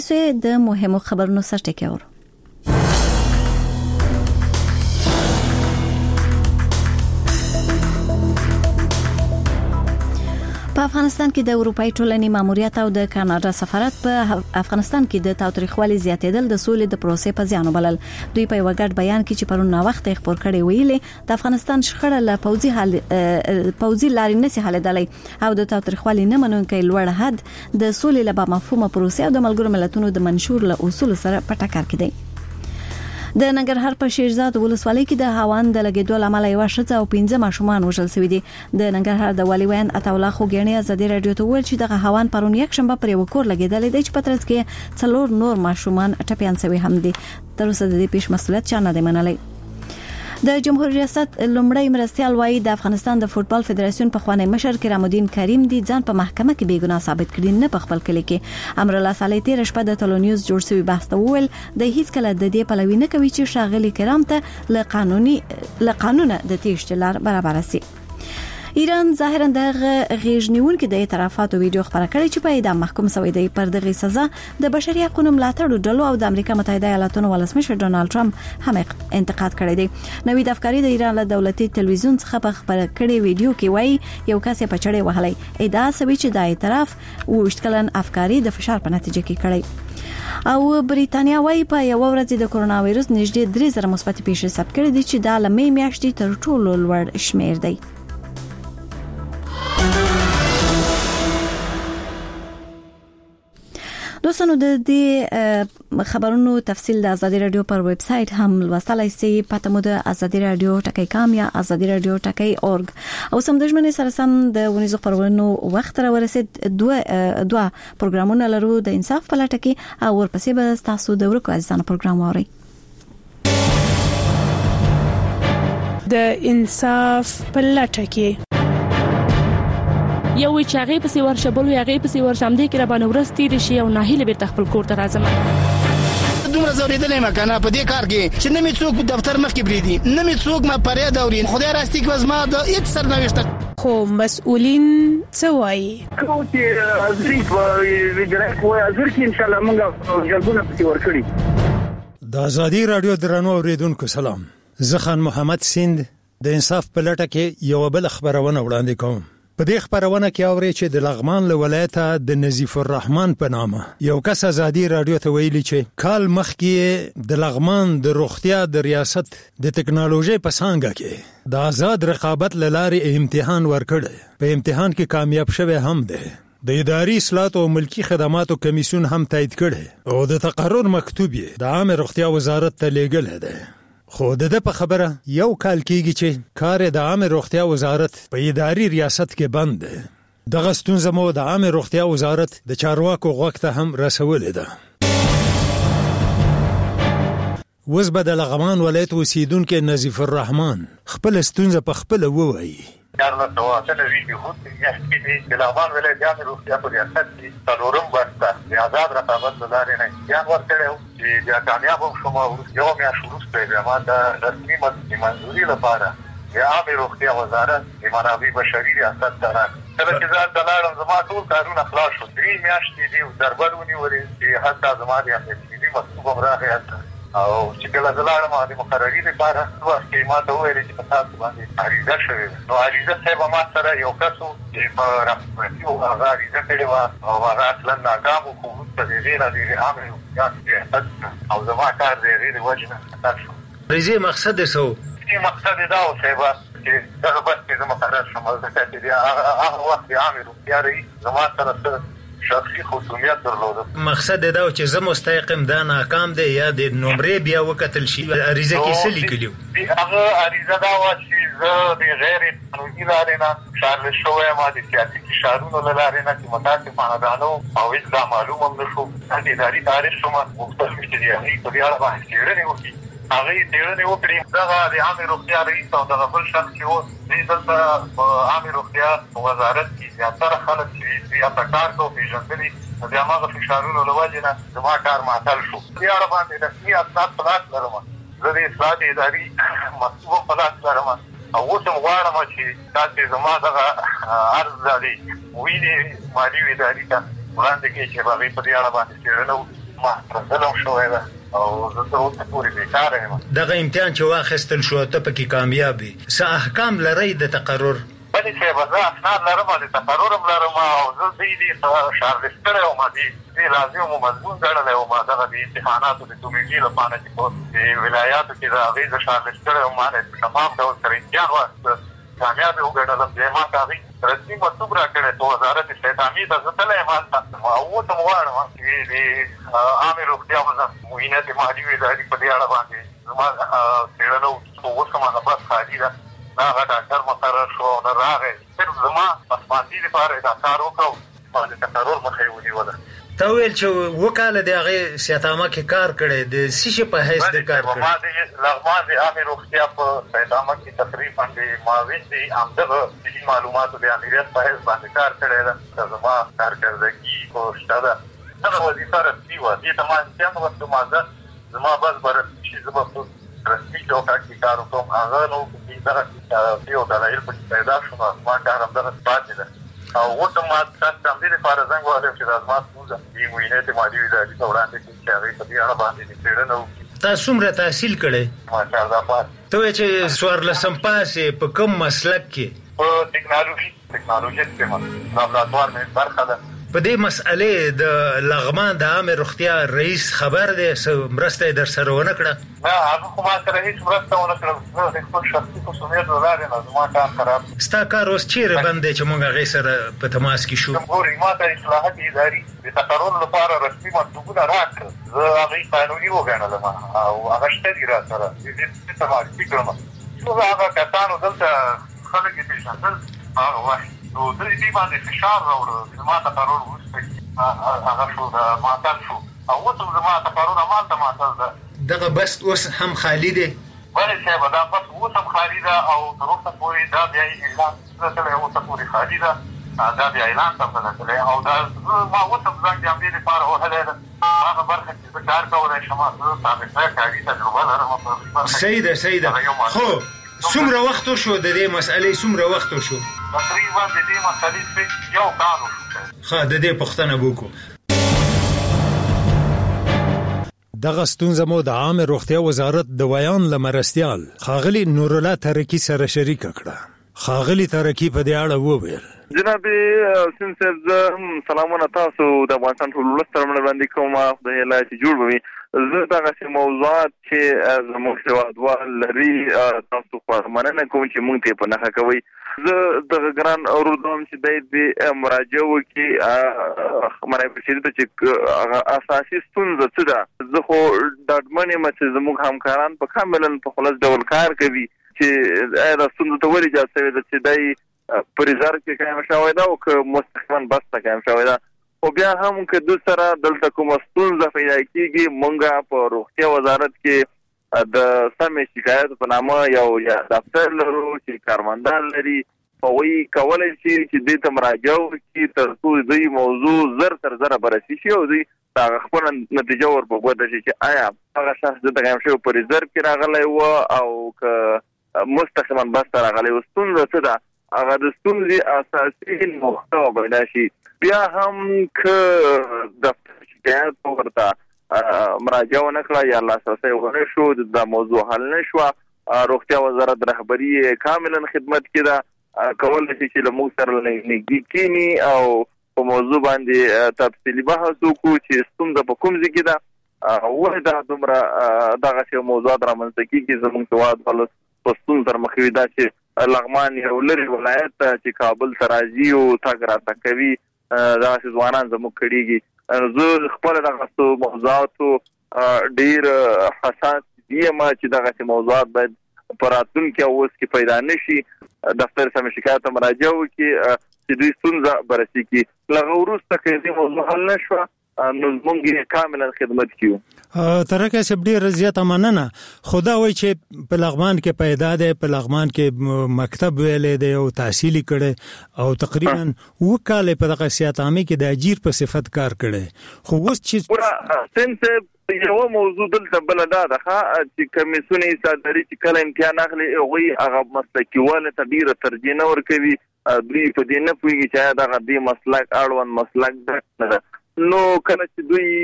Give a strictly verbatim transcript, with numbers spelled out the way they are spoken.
سوی د مهمو خبرونو سرټکی اورو. په افغانستان کې د اروپאי ټولنې ماموریت او د کاناډا سفارت په افغانستان کې د تاوتریخوالي زیاتېدل د سولې د پروسې په زیان وبلل. دوی په وګړ بیان کې چې پرون نا وخت خبر کړي ویلي د افغانستان شخړه له پوځي حل پوځي لارې نسی حلېدلې او د تاوتریخوالي نه منونکي لوړ حد د سولې له مفهومه پروسې او د ملګرو ملتونو د منشور له اصول سره په ټکر کې دی. د ننګرهار په شیرزاد ولسوالۍ کې د هاوان د لګیدو لامل یو شخص او پنځه ماشومان وژل شوي دي. د ننګرهار د والي وین عطاالله خوګیڼي ازادي رادیو ته ویل چې د هاوان پرون یک شنبه پر یو کور لګیدل دي چې په ترڅ کې څلور نور ماشومان ټپيان شوي هم دي. تر اوسه د دې پیش مسؤلیت چا نه دی منلی. د جمهوریت ریاست لومړی مرستيال وايي د افغانستان د فوتبال فدراسیون په خوانی مشر کرام الدین کریم دي ځان په محکمه کې بیګناه ثابت کړي نه په خپل کلی کې. امر الله صالح تیر شپه د تلونیوز جوړ شوی بحث ته وویل د هیڅ کله د دې پلوي نه کوي چې شاغلي کرام ته له قانوني له قانونه د تیشتلار برابر سي. ایران ظاهرا د غیژنیون کې د اعترافاتو ویډیو خبره کړې چې په اعدام محکوم شوی دی. پر دغه سزا د بشري حقوقو ملاتړ ډلو او د امریکا متحده ایالاتونو ولسمشر ډونالد ټرمپ هم انتقاد کړی دی. نوې د افکاری د ایران له دولتي تلویزیون څخه په خبره کړې ویډیو کې وایي یو کس په چړې وهلی ادعا شوی چې د اعتراف وشت کلن افکاری د فشار په نتیجه کې کړی. او بریتانیا وايي په یو ورځ د کرونا وایرس نږدې درې زره مثبت پیښې ثبت کړې دي چې د لمې میاشتې تر ټولو لوړ شمیر دی. دوستانو د دې خبرونو تفصیل د ازادي رادیو پر ویب سټ هم لوستلای شئ. پته مو د ازادي رادیو ټکی کام یا ازادي رادیو ټکی اورګ. او سم د ژمنې سره سم د ونیزو خبرونو وخت را ورسید. دوه دوه پروګرامونه لرو د انصاف په لټه کې او ورپسې به تاسو د ورکو ازانه پروګرام ووري. د انصاف په لټه کې یو چې هغه په سی ورشبل یو هغه په سی ورشم دي کې را باندې ورستې شي او نه هله بیرته خپل کور ته راځم. دومره زوریدلې مکنه په دې کار کې چې نه می څوک دفتر مخ کې بریدي نه می څوک ما پرې دورین خدای راستي کې وزما د هیڅ سرنوشت خو مسؤلین څه وایي نو چې ازري په ویډیو کوه ازر کې ان شاء الله موږ جلبونه پتی ورکړي. د ازادي رادیو درنو اوریدونکو سلام. زه خان محمد سیند د انصاف په لټه کې یو بل خبرونه وړاندې کوم. په دې خبرونه کې اوري چې د لغمان له ولایته د نظیف الرحمن په نامه یو کس ازادي رادیو ته ویلي چې کال مخکې د لغمان د روغتیا د ریاست د ټکنالوژي په څنګه کې د آزاد رقابت لارې امتحان ورکړ. په امتحان کې کامیاب شوی هم دی. د اداري اصلاحات او ملکی خدماتو کمیسیون هم تایید کړي او د تقرر مکتوب د عامه روغتیا وزارت ته لیږل دی. خو د دې په خبره یو کال کېږي چې کار د عامه روغتیا وزارت په اداري ریاست کې بند دی. دغه ستونزه مو د عامه روغتیا وزارت د چارواکو غوښتنه هم رسولې ده. وز به د لغمان ولایت اوسیدونکو نظیف الرحمن خپل ستونزه په خپل ووایي. کارنا تواصل ویډیو هوت یې چې د لغمان ولایت عامه روغتیا په ریاست کې څلورم ورته د آزاد رقابت لارې نه یا ورته چې د کامیاب شوم یو میا شروع په ما د رسمي منځوري لپاره د عامه روغتیا وزارت د منابع بشري ریاست ته کله چې ځان دلارم زما ټول کارونه خلاص شو. درې میاشتې دی دربارونی ورې چې حتی زما د امنیتي مسؤل راغی او چې کله دلارم د مقرري لپاره واسطه ما ته ویل چې تاسو باندې اړیزه شوه. نو اړیزه صاحب ما سره یو کسو چې په راپورتي او هغه اړیزه کړې و او هغه اصلا ناکام خو په دې نه دی عامل او زما کار دې غیر وجنه تاسو. ریزه مقصد سو چې مقصد دا او صاحب چې دا بس چې زما قرار شمال د کتې هغه وخت عامل یاري زما سره شخصي خصوصیت درلوده. مقصد دا چې زه مستحقم دا ناکام دی یا د نمرې بیا وکتل شي اړیزه کې څه لیکلیو. هغه اړیزه دا و چې زه د غیر قانوني لارې نه شامل شوم ما د سیاسي فشارونو له لارې نه چې متاسفانه دانو او هیڅ دا معلوم هم نشو. د اداري تاریخ شوم مختلف چې دی هغه په اړه باندې څېړنې وکړي. هغه څېړنې وکړي دغه د عامه روغتیا رئیس او دغه بل شخص چې و دې دلته په عامه روغتیا وزارت کې زیاتره خلک چې یا په کار کوي پیژندلي د هغه فشارونو له وجې نه زما کار معطل شو. دې اړه باندې رسمي اسناد په لاس لرم. زه د اصلاحات اداري مسؤل په لاس لرم او اوس هم غواړم چې تاسو زما دغه عرض دی ویني مالي اداري ته وړاندې کړئ چې هغه په دې اړه باندې څېړنه وکړي. ما ظلم شوی ده او زه تر اوسه پورې بیکاره یم. دغه امتحان چې واخیستل شو ته پکې کامیاب یې، څه احکام لرئ د تقرر؟ بلې صاحب زه اسناد لرم د تقرر هم لرم او زه دې شارلیس کړی وم، دې لازم و مضمون ګڼلی وم دغه د امتحاناتو د کمیټې لپاره چې په ولایاتو کې د هغې زه شارلیس کړی وم، ما نه تمام ډول سره امتحان واخیسته، کامیاب یې وګڼلم. بیا ما ته هغې رسمي مکتوب را کړی په وزارت استعدامي ته زه تللی یم هلته اوس هم غواړم چې د عامې روغتیا معینت مالي ادارې په دې اړه باندې زما څېړنه وکړي، خو اوس هم هغه بس خالي ده، نه هغه ډاکټر مقرر شو او نه راغی، صرف زما پسماندي لپاره یې دا کار وکړو، ما د تقرر مخه یې ونیوله. تا ویل چې اووه کاله د هغې سیاتامه کې کار کړی، د څه شي په حیث د کار کړی؟ ما د لغمان د عامې روغتیا په سیاتامه کې تقریبا د معاون د همدغه طبي معلوماتو د امریت په حیث باندې کار کړی ده، که زما کارکردګي خو شته ده. دغه وظیفه رسمي وه، دې ته ما امتحان وکړم، زه زما بس به رسمي شي، زه به په رسمي چوکاټ کې کار وکړم، هغه نه و چې دغه یو دلایل پکې پیدا شو، نو زما کار همدغسې پاتې ده. او اوس هم ما تاسو ته همدې لپاره زنګ وهلی چې دا زما ستونزه دې معینات مالي ادارې ته وړاندې کړي چې هغې په دې اړه باندې دې څېړنه وکړي. تا څومره تحصیل کړی؟ ماشاءالله پاس. ته وایې چې څوارلسم پاس یې، په کوم مسلک کې؟ په ټکنالوژي ټکنالوژي کې لابراتوار مې برخه ده. په دې مسئلې د لغمان د عامې روغتیا رئیس خبر دی؟ څه مرسته یې در سره ونه کړه؟ نه هغه خو ما سره هېڅ مرسته ونه کړه، زه د خپل شخصي خصوصیت له لارې نه زما کار خراب. ستا کار اوس چېرې بند دی چې موږ هغې سره په تماس کې شو؟ ګورئ ما ته اصلاحات اداري د تقرر لپاره رسمي مکتوبونه راکړل، زه هغې قانوني وګڼلم او هغه شته دي را سره، دې ته معرفي کړم. څو هغه کسانو دلته خلک یې پېژندل هغه وخت، نو زه دې باندې فشار راوړه، زما تقرر وروسته هغه شو معطل شو او اوس هم زما تقرر همالته معطل ده. دغه بس اوس هم خالي دی؟ بلې صاحب دا بس اوس هم خالي ده او تر اوسه پورې دا بیا اعلان رسلی، اوسه پورې خالي ده، دا بیا اعلان ته رسلی او دا ما اوس هم ځان د همدې لپاره وهلی ده، هغه برخه چې زه کار کولی شم، زه سابقه کاري تجربه لرم. صحیح ده صحیح ده. خو څومره وخت وشو د دې مسئلې څومره وخت وشو؟ تقریبا د دې مسئلې یو کال وشو. ښه د دې پوښتنه وکړو. دغه ستونزه مو د عامې روغتیا وزارت د ویان له مرستیال ښاغلي نورالله ترکي سره شریکه کړه. ښاغلي ترکي په دې اړه وویل: جناب حسین صاحب زه سلامونه تاسو د افغانستان ټول ولس سره وړاندې کوم، خدای الله چې جوړ وي. زه دغسې موضوعات چې زموږ هېوادوال لري تاسو خوا مننه کوم چې موږ ته یې په نښه کوئ. زه دغه ګران اورودم چې دی دې مراجعه وکړي مرای بشیري ته چې هغه اساسي ستونزه څه ده. زه خو ډاډمن یم چې زموږ همکاران په کاملا په خلاص ډول کار کوي چې آیا دا ستونزه ته ولې ایجاد شوې ده چې دی په ریزرو کې قایم شوی ده او که مستقیما بس ته قایم شوی ده. خو بیا هم که دوی سره دلته کومه ستونزه پیدا کېږي، موږ په روغتیا وزارت کې د سمې شکایت په نامه یو دفتر لرو چې کارمندان لري، هغوی کولی شي چې دې ته مراجعه وکړي تر څو دوی موضوع زر تر زره بررسي شي او دوی هغه خپله نتیجه ور په ګوته شي چې آیا هغه شخص دلته قایم شوی په ریزرو کې راغلی و او که مستقیما بس ته راغلی و. ستونزه څه ده؟ هغه د ستونزې اساسي محتوا پیدا شي. بیا هم که دفتر شکایت ورته مراجعه ونه کړه یا لاسرسی ونه شو، دا موضوع حل نه شوه، روغتیا وزارت رهبري کاملا خدمت کې ده، کولی شي چې له موږ سره نږدې کښېني او په موضوع باندې تفصیلي بحث وکړو چې ستونزه په کوم ځای کې ده، ولې دا دومره دغسې موضوعات رامنځته کېږي. زموږ هېواد خلک په ستونزو سره مخ وي، دا چې لغمان یو لرې ولایت ته چې کابل ته راځي او تګ راتګ کوي، دغسې ځوانان زموږ کړېږي. زه خپله دغسو موضوعاتو ډېر حساس یم چې دغسې موضوعات باید په راتلونکي اوس کې پیدا نه شي. دفتر سمې شکایت ته مراجعه وکړي چې دوی ستونزه بررسي کړي. له هغه وروسته که دې موضوع حل نه شوه نو موږ یې کاملا خدمت کیو. ترکه صاحب ډېره زیاته مننه. خو دا وایي چې په لغمان کې پیدا دی، په لغمان کې مکتب ویلی دی او تحصیل کړی او تقریبا اووه کاله په دغه سیاتامي کې د اجیر په صفت کار کړی. خو اوس چې څنګه یو موضوع دلته بله دا ده چې کمیسیون ایستاداري چې کله امتحان اخلي هغوی هغه مسلکي والي ته ډېره ترجیح نه ورکوي، دوی په دې نه پوهېږي چې آیا دغه دې مسلک اړوند مسلک ده نه ده. نو کله چې دوی